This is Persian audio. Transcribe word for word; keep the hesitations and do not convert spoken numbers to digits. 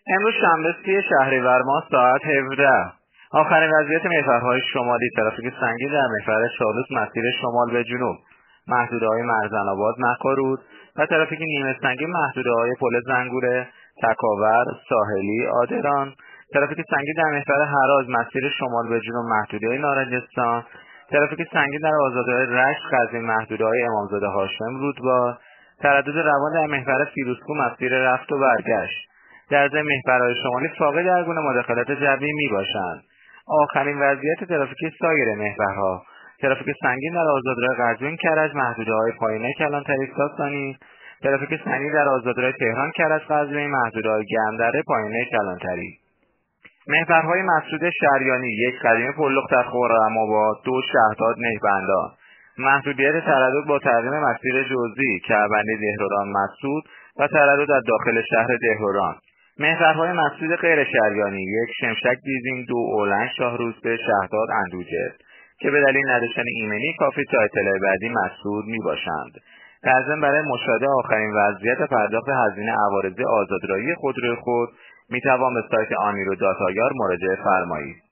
امروز شنبه سی شهریور ماه ساعت هفده. آخرین وضعیت محورهای شمالی: ترافیک سنگین در محور چالوس مسیر شمال به جنوب، محدوده‌های مرزن‌آباد، مکارود و ترافیک نیمه سنگین محدوده‌های پل زنگوره، تکاور، ساحلی، آدران. ترافیک سنگین در محور هراز مسیر شمال به جنوب، محدوده نارنجستان. ترافیک سنگین در آزادراه رشت قزوین، محدوده‌های امامزاده هاشم رودبار. تردد روان در محور فیروزکوه مسیر رفت و برگشت. در ضمن محورهای شمالی فاقد هر گونه مداخلت جوی میباشند. آخرین وضعیت ترافیکی سایر محورها: ترافیک سنگین در آزادراه قزوین کرج، محدوده‌های پایینه کلانتری ساسانی. ترافیک سنگین در آزادراه تهران کرج قزوین، محدوده‌های گرمدره پایینه کلانتری. محورهای مسدود شریانی: یک قدیمی پلخ در خرم‌آباد، دو شهداد نهبندان. محدودیت تردد با تغییر مسیر جزئی کعبندی دهروران مسدود و تردد در داخل شهر دهروران. محورهای مسدود غیر شریانی: یک شمشک دیزین، دو اولنگ شاهروسته شهداد اندوجه که به دلیل نداشتن ایمنی کافی تا اطلاع بعدی مسدود می باشند. در ضمن برای مشاهده آخرین وضعیت پرداخت هزینه عوارضی آزادراهی خودروی خود می توان به سایت آنیرو دات آی آر مراجعه فرمایید.